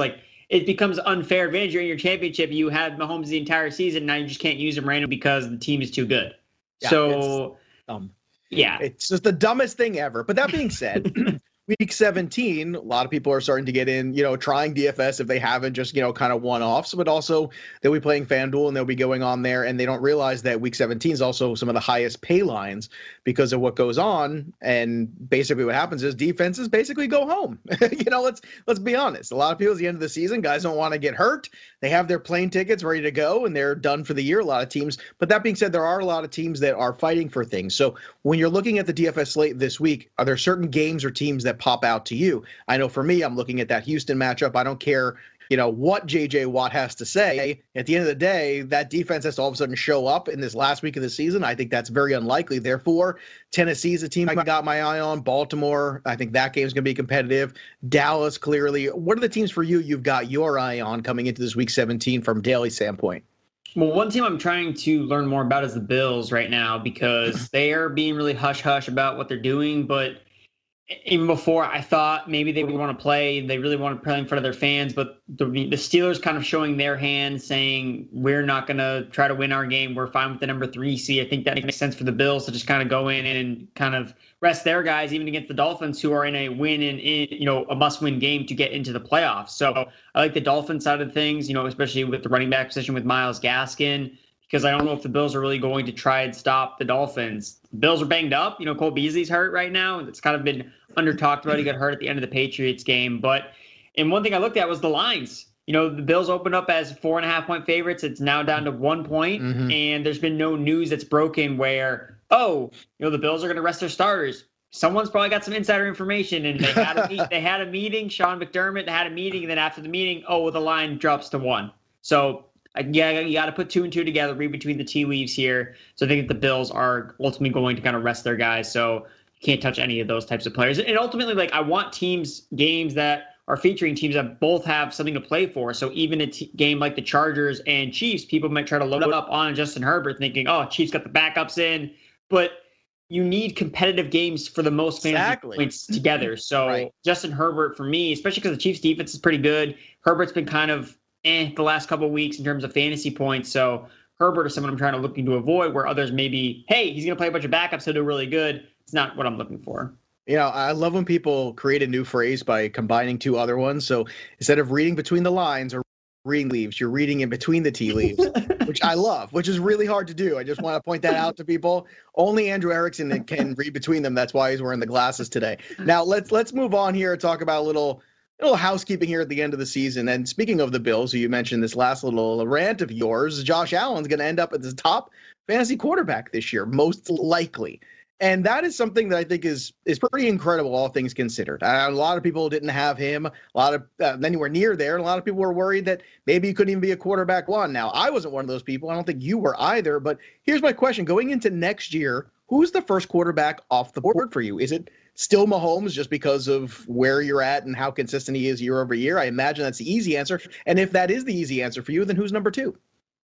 it becomes unfair advantage. You're in your championship. You have Mahomes the entire season. Now you just can't use him randomly because the team is too good. Yeah, so, it's dumb. Yeah. It's just the dumbest thing ever. But that being said, week seventeen, a lot of people are starting to get in, you know, trying D F S if they haven't, just, you know, kind of one-offs, but also they'll be playing FanDuel and they'll be going on there, and they don't realize that week seventeen is also some of the highest pay lines because of what goes on. And basically what happens is defenses basically go home. you know, let's let's be honest. A lot of people at the end of the season, guys don't want to get hurt. They have their plane tickets ready to go and they're done for the year, a lot of teams. But that being said, there are a lot of teams that are fighting for things. So when you're looking at the D F S slate this week, are there certain games or teams that pop out to you? I know for me, I'm looking at that Houston matchup. I don't care, you know, what J J Watt has to say. At the end of the day, that defense has to all of a sudden show up in this last week of the season. I think that's very unlikely. Therefore, Tennessee's a team I got my eye on. Baltimore, I think that game's going to be competitive. Dallas, clearly. What are the teams for you you've got your eye on coming into this week seventeen from daily standpoint? Well, one team I'm trying to learn more about is the Bills right now because they are being really hush-hush about what they're doing, but even before, I thought maybe they would want to play. They really want to play in front of their fans, but the, the Steelers kind of showing their hand, saying we're not going to try to win our game. We're fine with the number three seed. I think that makes sense for the Bills to just kind of go in and kind of rest their guys, even against the Dolphins, who are in a win and you know a must-win game to get into the playoffs. So I like the Dolphins side of things, you know, especially with the running back position with Myles Gaskin, because I don't know if the Bills are really going to try and stop the Dolphins. The Bills are banged up. You know, Cole Beasley's hurt right now. It's kind of been under-talked about. He got hurt at the end of the Patriots game. But, and one thing I looked at was the lines. You know, the Bills opened up as four and a half point favorites. It's now down to one point. Mm-hmm. And there's been no news that's broken where, oh, you know, the Bills are going to rest their starters. Someone's probably got some insider information, and they had a, meet, they had a meeting. Sean McDermott had a meeting, and then after the meeting, oh, the line drops to one. So, yeah, you got to put two and two together, read between the tea leaves here. So I think that the Bills are ultimately going to kind of rest their guys. So you can't touch any of those types of players. And ultimately, like, I want teams, games that are featuring teams that both have something to play for. So even a t- game like the Chargers and Chiefs, people might try to load up on Justin Herbert thinking, oh, Chiefs got the backups in. But you need competitive games for the most fantasy exactly. points together. So right. Justin Herbert, for me, especially because the Chiefs defense is pretty good, Herbert's been kind of Eh, the last couple of weeks in terms of fantasy points. So Herbert is someone I'm trying to looking to avoid, where others maybe, hey, he's going to play a bunch of backups, he'll do really good. It's not what I'm looking for. You know, I love when people create a new phrase by combining two other ones. So instead of reading between the lines or reading leaves, you're reading in between the tea leaves, which I love, which is really hard to do. I just want to point that out to people. Only Andrew Erickson can read between them. That's why he's wearing the glasses today. Now let's let's move on here and talk about a little A little housekeeping here at the end of the season. And speaking of the Bills, who you mentioned this last little rant of yours, Josh Allen's going to end up as the top fantasy quarterback this year, most likely. And that is something that I think is is pretty incredible, all things considered. Uh, a lot of people didn't have him, a lot of uh, anywhere near there. And a lot of people were worried that maybe he couldn't even be a quarterback one. Now, I wasn't one of those people. I don't think you were either. But here's my question. Going into next year, who's the first quarterback off the board for you? Is it still Mahomes just because of where you're at and how consistent he is year over year? I imagine that's the easy answer. And if that is the easy answer for you, then who's number two?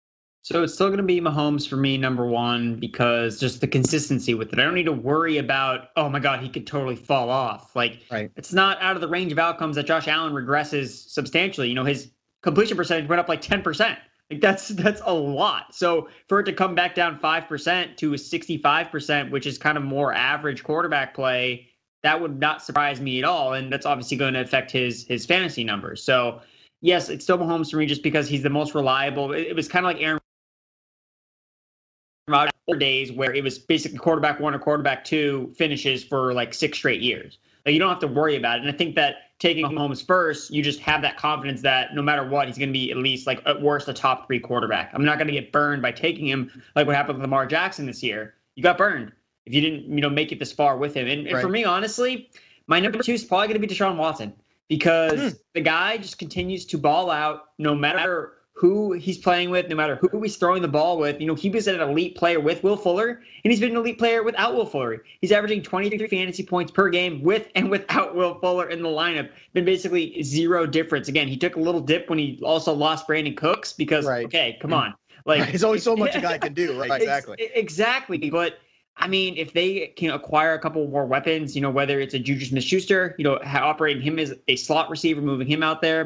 So it's still going to be Mahomes for me, number one, because just the consistency with it. I don't need to worry about, oh my God, he could totally fall off. Like, right. It's not out of the range of outcomes that Josh Allen regresses substantially. You know, his completion percentage went up like ten percent. Like that's that's a lot. So for it to come back down five percent to a sixty-five percent, which is kind of more average quarterback play, that would not surprise me at all. And that's obviously going to affect his his fantasy numbers. So, yes, it's still Mahomes for me just because he's the most reliable. It, it was kind of like Aaron Rodgers days where it was basically quarterback one or quarterback two finishes for like six straight years. Like, you don't have to worry about it. And I think that taking Mahomes first, you just have that confidence that no matter what, he's going to be at least, like, at worst, a top three quarterback. I'm not going to get burned by taking him like what happened with Lamar Jackson this year. You got burned if you didn't, you know, make it this far with him. And, and right. for me, honestly, my number two is probably going to be Deshaun Watson because mm. the guy just continues to ball out no matter who he's playing with, no matter who he's throwing the ball with. You know, he was an elite player with Will Fuller, and he's been an elite player without Will Fuller. He's averaging twenty-three fantasy points per game with and without Will Fuller in the lineup. Been basically zero difference. Again, he took a little dip when he also lost Brandon Cooks because, right. okay, come on. Like, right. There's only so much a guy can do, right? Exactly. Exactly. But I mean, if they can acquire a couple more weapons, you know, whether it's a Juju Smith-Schuster, you know, operating him as a slot receiver, moving him out there,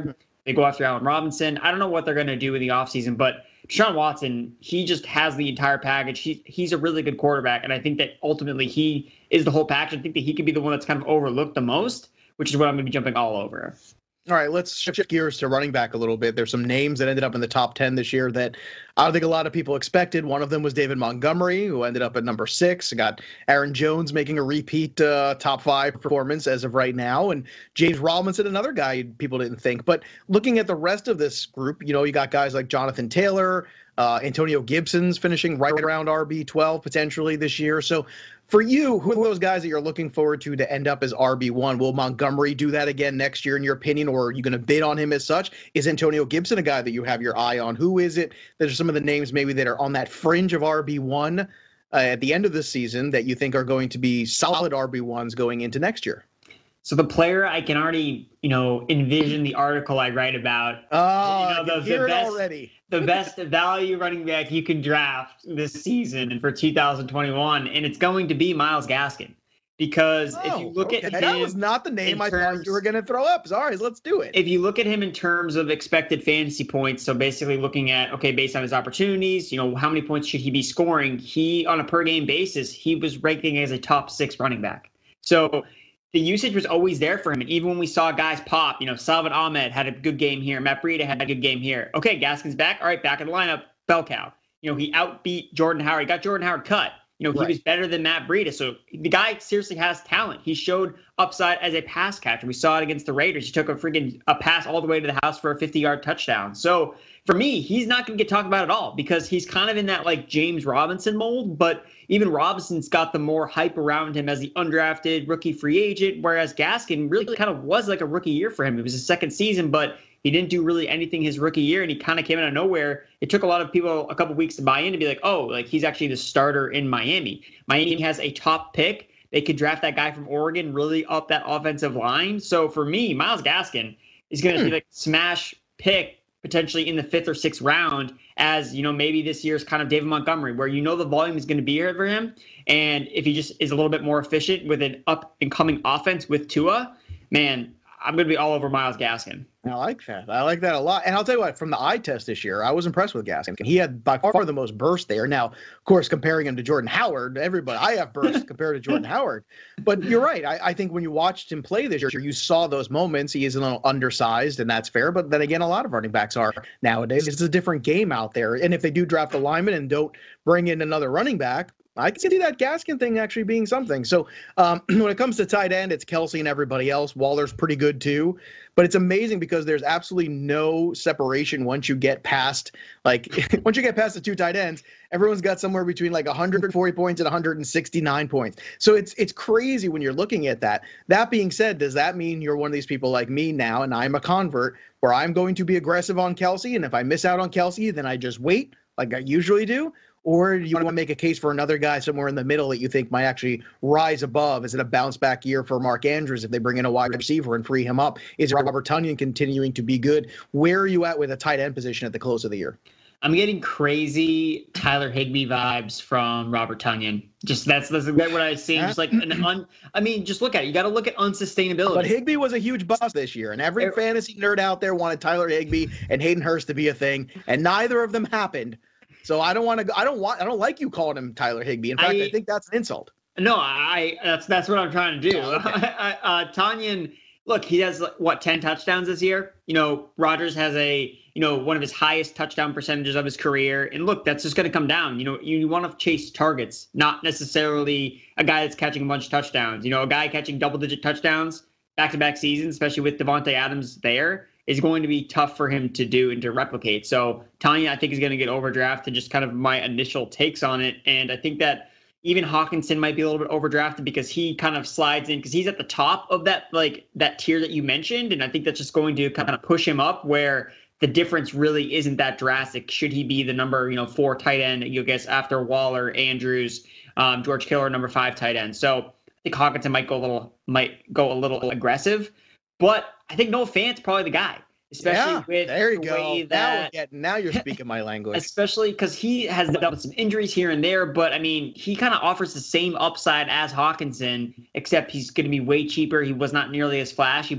They go after Allen Robinson. I don't know what they're going to do in the offseason, but Deshaun Watson, he just has the entire package. He, he's a really good quarterback, and I think that ultimately he is the whole package. I think that he could be the one that's kind of overlooked the most, which is what I'm going to be jumping all over. All right, let's shift gears to running back a little bit. There's some names that ended up in the top ten this year that I don't think a lot of people expected. One of them was David Montgomery, who ended up at number six. Got Aaron Jones making a repeat uh, top five performance as of right now. And James Robinson, another guy people didn't think. But looking at the rest of this group, you know, you got guys like Jonathan Taylor, uh, Antonio Gibson's finishing right around R B twelve potentially this year. So for you, who are those guys that you're looking forward to to end up as R B one? Will Montgomery do that again next year, in your opinion, or are you going to bid on him as such? Is Antonio Gibson a guy that you have your eye on? Who is it that are some of the names maybe that are on that fringe of R B one uh, at the end of the season that you think are going to be solid R B ones going into next year? So the player I can already, you know, envision the article I write about. Oh, you know, the, I can hear the it best, already. The best value running back you can draft this season and for two thousand twenty-one, and it's going to be Myles Gaskin. Because oh, if you look okay. at him, that was not the name I terms, thought you were going to throw up. Sorry, let's do it. If you look at him in terms of expected fantasy points, so basically looking at, okay, based on his opportunities, you know, how many points should he be scoring? He, on a per game basis, he was ranking as a top six running back. So the usage was always there for him. And even when we saw guys pop, you know, Salvon Ahmed had a good game here. Matt Breida had a good game here. Okay, Gaskin's back. All right, back in the lineup. Bell cow. You know, he outbeat Jordan Howard. He got Jordan Howard cut. You know, he right. was better than Matt Breida. So the guy seriously has talent. He showed upside as a pass catcher. We saw it against the Raiders. He took a freaking a pass all the way to the house for a fifty-yard touchdown. So for me, he's not going to get talked about at all because he's kind of in that like James Robinson mold. But even Robinson's got the more hype around him as the undrafted rookie free agent, whereas Gaskin really kind of was like a rookie year for him. It was his second season, but he didn't do really anything his rookie year, and he kind of came out of nowhere. It took a lot of people a couple weeks to buy in to be like, oh, like he's actually the starter in Miami. Miami has a top pick. They could draft that guy from Oregon, really up that offensive line. So for me, Myles Gaskin is going to hmm. be like smash pick potentially in the fifth or sixth round as, you know, maybe this year's kind of David Montgomery, where you know the volume is going to be here for him. And if he just is a little bit more efficient with an up-and-coming offense with Tua, man, I'm going to be all over Myles Gaskin. I like that. I like that a lot. And I'll tell you what, from the eye test this year, I was impressed with Gaskin. He had by far the most burst there. Now, of course, comparing him to Jordan Howard, everybody, I have burst compared to Jordan Howard. But you're right. I, I think when you watched him play this year, you saw those moments. He is a little undersized, and that's fair. But then again, a lot of running backs are nowadays. It's a different game out there. And if they do draft a lineman and don't bring in another running back, I can see that Gaskin thing actually being something. So um, when it comes to tight end, it's Kelsey and everybody else. Waller's pretty good too. But it's amazing because there's absolutely no separation once you get past, like, once you get past the two tight ends, everyone's got somewhere between like one hundred forty points and one hundred sixty-nine points. So it's it's crazy when you're looking at that. That being said, does that mean you're one of these people like me now, and I'm a convert, where I'm going to be aggressive on Kelsey, and if I miss out on Kelsey, then I just wait like I usually do? Or do you want to make a case for another guy somewhere in the middle that you think might actually rise above? Is it a bounce back year for Mark Andrews if they bring in a wide receiver and free him up? Is Robert Tonyan continuing to be good? Where are you at with a tight end position at the close of the year? I'm getting crazy Tyler Higbee vibes from Robert Tonyan. Just that's, that's what I was saying. Just like an un, I mean, just look at it. You got to look at unsustainability. But Higbee was a huge bust this year, and every it, fantasy nerd out there wanted Tyler Higbee and Hayden Hurst to be a thing, and neither of them happened. So I don't want to. I don't want. I don't like you calling him Tyler Higbee. In fact, I, I think that's an insult. No, I. That's that's what I'm trying to do. Oh, okay. uh, Tonyan, look, he has what ten touchdowns this year. You know, Rodgers has a you know one of his highest touchdown percentages of his career, and look, that's just going to come down. You know, you want to chase targets, not necessarily a guy that's catching a bunch of touchdowns. You know, a guy catching double digit touchdowns back to back seasons, especially with Devontae Adams there, is going to be tough for him to do and to replicate. So Tonyan, I think, is going to get overdrafted, just kind of my initial takes on it. And I think that even Hawkinson might be a little bit overdrafted because he kind of slides in because he's at the top of that, like that tier that you mentioned. And I think that's just going to kind of push him up where the difference really isn't that drastic. Should he be the number, you know, four tight end, you guess, after Waller, Andrews, um, George Kittle, number five tight end. So I think Hawkinson might go a little, might go a little aggressive. But I think Noah Fant's probably the guy, especially yeah, with there you the go. way that now, getting, now you're speaking my language. Especially because he has dealt with some injuries here and there, but I mean, he kind of offers the same upside as Hawkinson, except he's going to be way cheaper. He was not nearly as flashy, but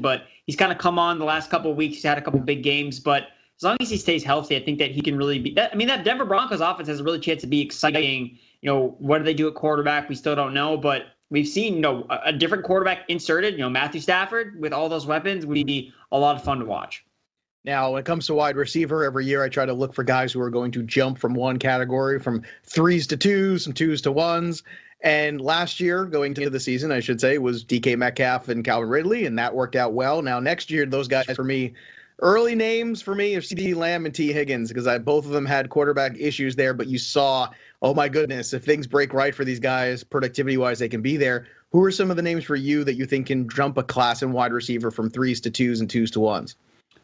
he's kind of come on the last couple of weeks. He's had a couple of big games, but as long as he stays healthy, I think that he can really be that. I mean, that Denver Broncos offense has a really chance to be exciting. You know, what do they do at quarterback? We still don't know, but we've seen, you know, a, a different quarterback inserted. You know, Matthew Stafford with all those weapons would be a lot of fun to watch. Now, when it comes to wide receiver, every year I try to look for guys who are going to jump from one category, from threes to twos, from twos to ones. And last year, going into the season, I should say, was D K Metcalf and Calvin Ridley, and that worked out well. Now, next year, those guys for me, early names for me are CeeDee Lamb and T. Higgins, because I both of them had quarterback issues there, but you saw, oh my goodness, if things break right for these guys, productivity-wise, they can be there. Who are some of the names for you that you think can jump a class in wide receiver from threes to twos and twos to ones?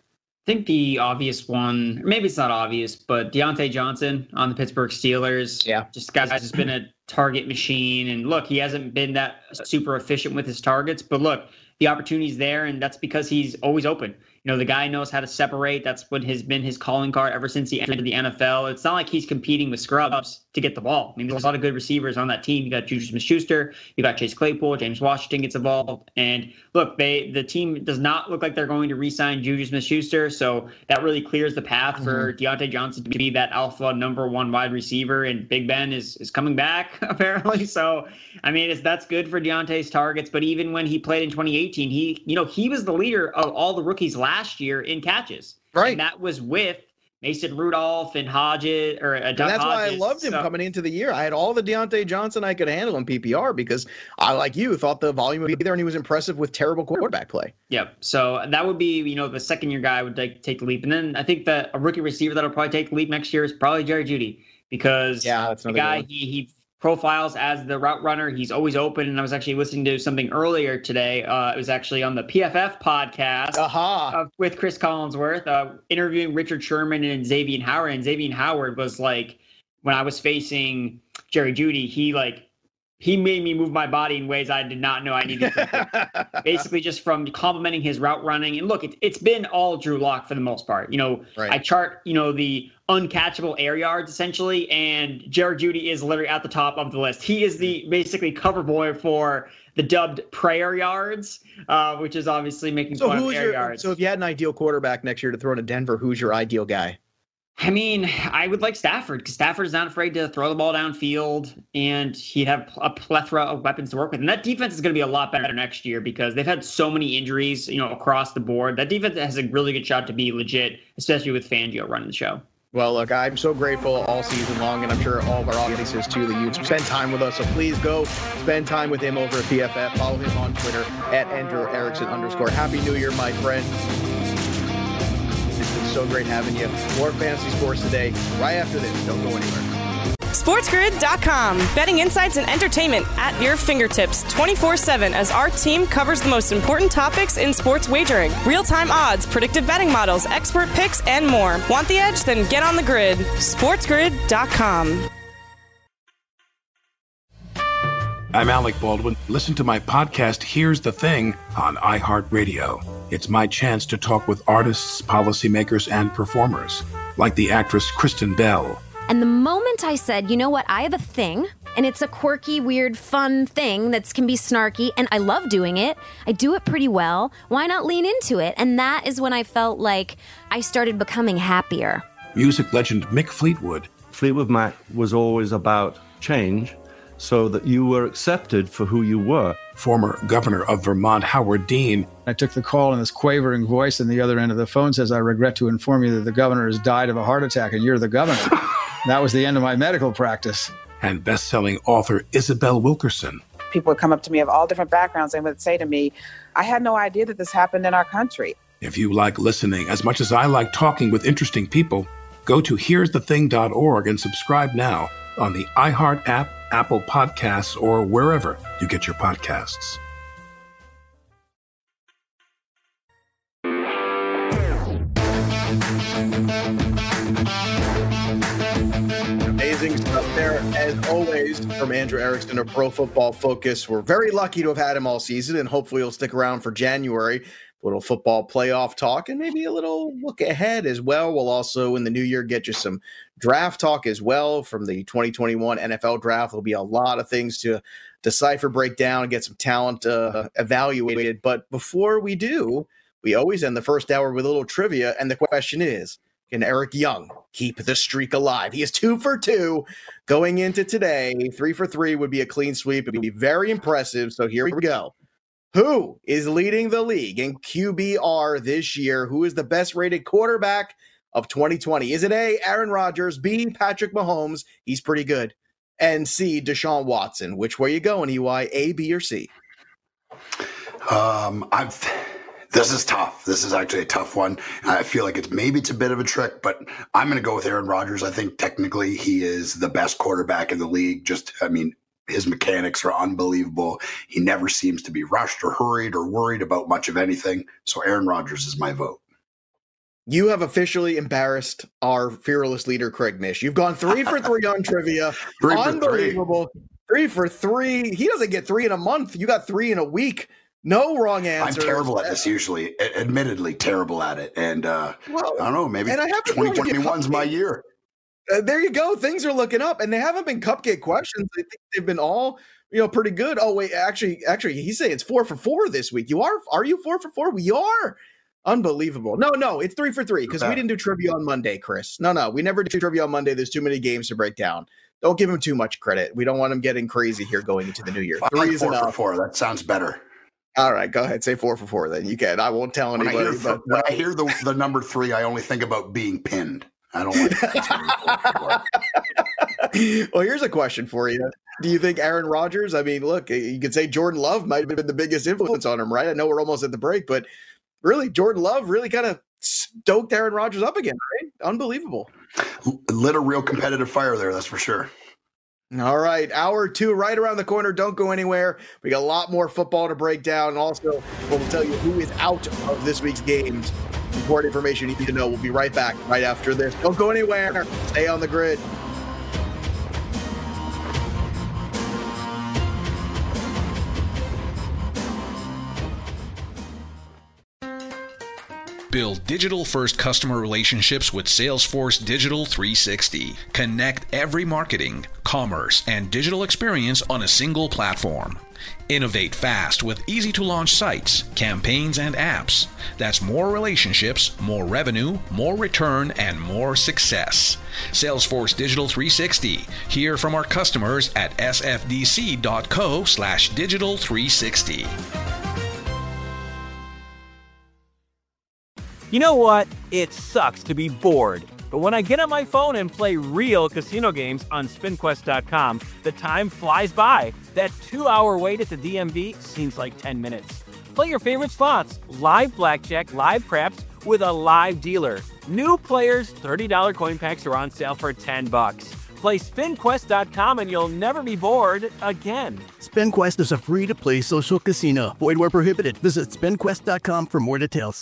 I think the obvious one, or maybe it's not obvious, but Deontay Johnson on the Pittsburgh Steelers. Yeah. Just guys has been a target machine. And look, he hasn't been that super efficient with his targets, but look, the opportunity's there, and that's because he's always open. You know, the guy knows how to separate. That's what has been his calling card ever since he entered the N F L. It's not like he's competing with scrubs to get the ball. I mean, there's a lot of good receivers on that team. You got Juju Smith-Schuster, you got Chase Claypool, James Washington gets involved. And look, they the team does not look like they're going to re-sign Juju Smith-Schuster, so that really clears the path mm-hmm. for Deontay Johnson to be that alpha number one wide receiver. And Big Ben is is coming back, apparently. So, I mean, it's, that's good for Deontay's targets. But even when he played in twenty eighteen, he, you know, he was the leader of all the rookies last year in catches. Right. And that was with Mason Rudolph and Hodges, or uh, Doug and that's Hodges. why I loved him so, coming into the year. I had all the Deontay Johnson I could handle in P P R because I, like you, thought the volume would be there, and he was impressive with terrible quarterback play. Yep. So that would be, you know, the second year guy would like, take the leap. And then I think that a rookie receiver that'll probably take the leap next year is probably Jerry Jeudy, because yeah, that's the guy, he, he profiles as the route runner. He's always open. And I was actually listening to something earlier today. Uh, it was actually on the P F F podcast uh-huh. uh, with Chris Collinsworth, uh, interviewing Richard Sherman and Xavier Howard. And Xavier Howard was like, when I was facing Jerry Jeudy, he like, he made me move my body in ways I did not know I needed to. Basically, just from complimenting his route running. And look, it, it's been all Drew Lock for the most part. You know, right. I chart, you know, the uncatchable air yards essentially, and Jerry Jeudy is literally at the top of the list. He is the basically cover boy for the dubbed prayer yards, uh, which is obviously making so fun of air your, yards. So if you had an ideal quarterback next year to throw to Denver, who's your ideal guy? I mean, I would like Stafford, because Stafford is not afraid to throw the ball downfield, and he'd have a plethora of weapons to work with. And that defense is going to be a lot better next year because they've had so many injuries, you know, across the board. That defense has a really good shot to be legit, especially with Fangio running the show. Well, look, I'm so grateful all season long, and I'm sure all of our audiences too, that you spend time with us. So please go spend time with him over at P F F. Follow him on Twitter at Andrew Erickson underscore. Happy New Year, my friend. It's been so great having you. More fantasy sports today, right after this. Don't go anywhere. SportsGrid dot com. Betting insights and entertainment at your fingertips twenty-four seven as our team covers the most important topics in sports wagering. Real-time odds, predictive betting models, expert picks, and more. Want the edge? Then get on the grid. SportsGrid dot com. I'm Alec Baldwin. Listen to my podcast, Here's the Thing, on iHeartRadio. It's my chance to talk with artists, policymakers, and performers, like the actress Kristen Bell. And the moment I said, you know what, I have a thing, and it's a quirky, weird, fun thing that can be snarky, and I love doing it, I do it pretty well, why not lean into it? And that is when I felt like I started becoming happier. Music legend Mick Fleetwood. Fleetwood Mac was always about change, so that you were accepted for who you were. Former Governor of Vermont, Howard Dean. I took the call, and this quavering voice on the other end of the phone says, I regret to inform you that the governor has died of a heart attack, and you're the governor. That was the end of my medical practice. And best-selling author Isabel Wilkerson. People would come up to me of all different backgrounds and would say to me, I had no idea that this happened in our country. If you like listening as much as I like talking with interesting people, go to here's the thing dot org and subscribe now on the iHeart app, Apple Podcasts, or wherever you get your podcasts. Amazing stuff there, as always, from Andrew Erickson of Pro Football Focus. We're very lucky to have had him all season, and hopefully he'll stick around for January. A little football playoff talk and maybe a little look ahead as well. We'll also, in the new year, get you some draft talk as well from the twenty twenty-one N F L draft. There'll be a lot of things to decipher, break down, and get some talent uh, evaluated. But before we do, we always end the first hour with a little trivia. And the question is, can Eric Young keep the streak alive? He is two for two going into today. Three for three would be a clean sweep. It would be very impressive. So here we go. Who is leading the league in Q B R this year? Who is the best rated quarterback of twenty twenty? Is it A, Aaron Rodgers, B, Patrick Mahomes? He's pretty good. And C, Deshaun Watson. Which way you going, E Y? A, B, or C? Um, I've... This is tough. This is actually a tough one. I feel like it's maybe it's a bit of a trick, but I'm going to go with Aaron Rodgers. I think technically he is the best quarterback in the league. Just, I mean, his mechanics are unbelievable. He never seems to be rushed or hurried or worried about much of anything. So Aaron Rodgers is my vote. You have officially embarrassed our fearless leader, Craig Mish. You've gone three for three on trivia. Three Unbelievable. Three. three for three. He doesn't get three in a month. You got three in a week. No wrong answers. I'm terrible at this usually, admittedly terrible at it. And uh, well, I don't know, maybe twenty twenty-one's my year. Uh, there you go. Things are looking up, and they haven't been cupcake questions. I think they've been all, you know, pretty good. Oh, wait, actually, actually, he's saying it's four for four this week. You are? Are you four for four? We are. Unbelievable. No, no, it's three for three because we didn't do trivia on Monday, Chris. No, no, we never do trivia on Monday. There's too many games to break down. Don't give him too much credit. We don't want him getting crazy here going into the new year. Three like is four enough. For four. That sounds better. All right, go ahead. Say four for four then. You can. I won't tell anybody. When I hear, but, when uh, I hear the, the number three, I only think about being pinned. I don't like that. Well, here's a question for you. Do you think Aaron Rodgers, I mean, look, you could say Jordan Love might have been the biggest influence on him, right? I know we're almost at the break, but really, Jordan Love really kind of stoked Aaron Rodgers up again, right? Unbelievable. Lit a real competitive fire there, that's for sure. All right, hour two right around the corner. Don't go anywhere. We got a lot more football to break down. And also, we'll tell you who is out of this week's games. Important information you need to know. We'll be right back right after this. Don't go anywhere. Stay on the grid. Build digital-first customer relationships with Salesforce Digital three sixty. Connect every marketing, commerce, and digital experience on a single platform. Innovate fast with easy-to-launch sites, campaigns, and apps. That's more relationships, more revenue, more return, and more success. Salesforce Digital three sixty. Hear from our customers at sfdc.co slash digital 360. You know what? It sucks to be bored. But when I get on my phone and play real casino games on spin quest dot com, the time flies by. That two-hour wait at the D M V seems like ten minutes. Play your favorite slots, live blackjack, live craps, with a live dealer. New players, thirty dollars coin packs are on sale for ten bucks. Play spin quest dot com and you'll never be bored again. SpinQuest is a free-to-play social casino. Void where prohibited. Visit spin quest dot com for more details.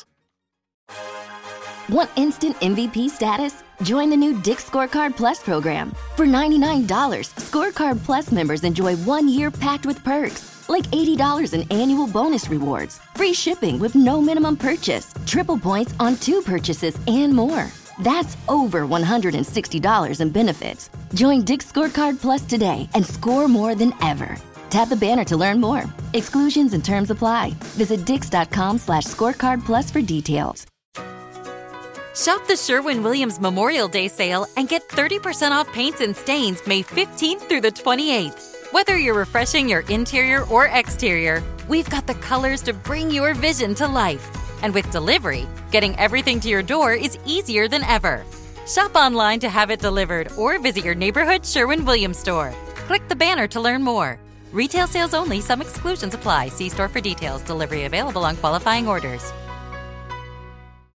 Want instant M V P status? Join the new Dick's Scorecard Plus program. For ninety-nine dollars, Scorecard Plus members enjoy one year packed with perks, like eighty dollars in annual bonus rewards, free shipping with no minimum purchase, triple points on two purchases, and more. That's over one hundred sixty dollars in benefits. Join Dick's Scorecard Plus today and score more than ever. Tap the banner to learn more. Exclusions and terms apply. Visit dix.com slash scorecard plus for details. Shop the Sherwin-Williams Memorial Day sale and get thirty percent off paints and stains May fifteenth through the twenty-eighth. Whether you're refreshing your interior or exterior, we've got the colors to bring your vision to life. And with delivery, getting everything to your door is easier than ever. Shop online to have it delivered or visit your neighborhood Sherwin-Williams store. Click the banner to learn more. Retail sales only. Some exclusions apply. See store for details. Delivery available on qualifying orders.